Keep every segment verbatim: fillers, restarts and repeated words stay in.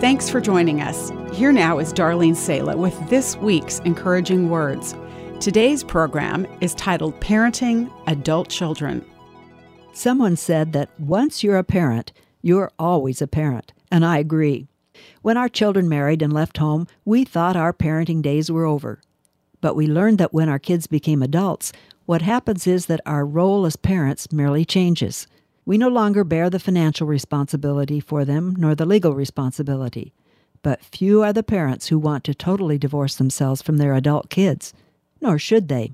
Thanks for joining us. Here now is Darlene Sala with this week's Encouraging Words. Today's program is titled Parenting Adult Children. Someone said that once you're a parent, you're always a parent, and I agree. When our children married and left home, we thought our parenting days were over. But we learned that when our kids became adults, what happens is that our role as parents merely changes. We no longer bear the financial responsibility for them, nor the legal responsibility. But few are the parents who want to totally divorce themselves from their adult kids, nor should they.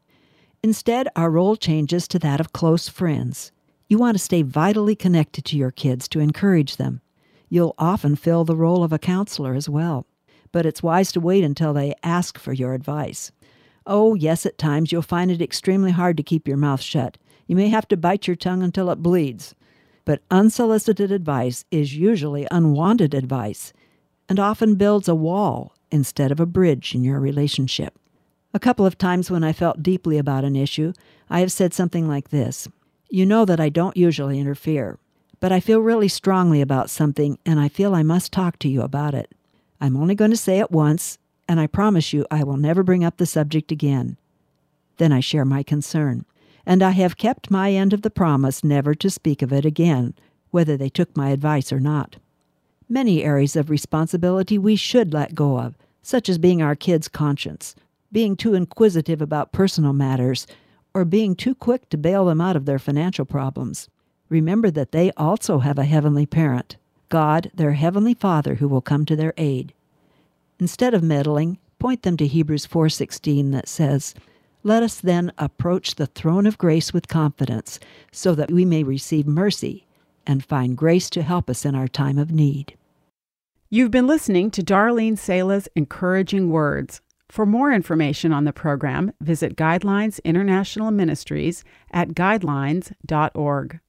Instead, our role changes to that of close friends. You want to stay vitally connected to your kids to encourage them. You'll often fill the role of a counselor as well, but it's wise to wait until they ask for your advice. Oh, yes, at times you'll find it extremely hard to keep your mouth shut. You may have to bite your tongue until it bleeds. But unsolicited advice is usually unwanted advice and often builds a wall instead of a bridge in your relationship. A couple of times when I felt deeply about an issue, I have said something like this: "You know that I don't usually interfere, but I feel really strongly about something and I feel I must talk to you about it. I'm only going to say it once, and I promise you I will never bring up the subject again." Then I share my concern. And I have kept my end of the promise never to speak of it again, whether they took my advice or not. Many areas of responsibility we should let go of, such as being our kids' conscience, being too inquisitive about personal matters, or being too quick to bail them out of their financial problems. Remember that they also have a heavenly parent, God, their heavenly Father, who will come to their aid. Instead of meddling, point them to Hebrews four sixteen that says, "Let us then approach the throne of grace with confidence, so that we may receive mercy and find grace to help us in our time of need." You've been listening to Darlene Sala's Encouraging Words. For more information on the program, visit Guidelines International Ministries at guidelines dot org.